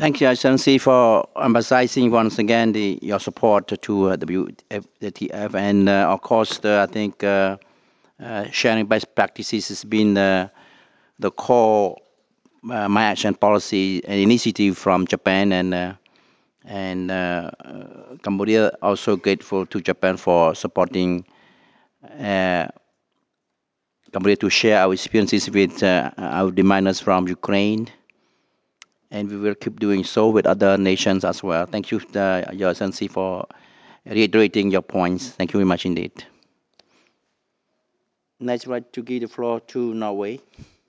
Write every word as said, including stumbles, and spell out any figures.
Thank you, Excellency, for emphasizing once again the, your support to uh, W T F, and uh, of course, the, I think uh, uh, sharing best practices has been the, the core uh, match and policy and initiative from Japan and uh, and uh, uh, Cambodia. Also grateful to Japan for supporting uh, Cambodia to share our experiences with uh, our demanders from Ukraine, and we will keep doing so with other nations as well. Thank you, uh, Your Excellency, for reiterating your points. Thank you very much indeed. Next, I'd like to give the floor to Norway.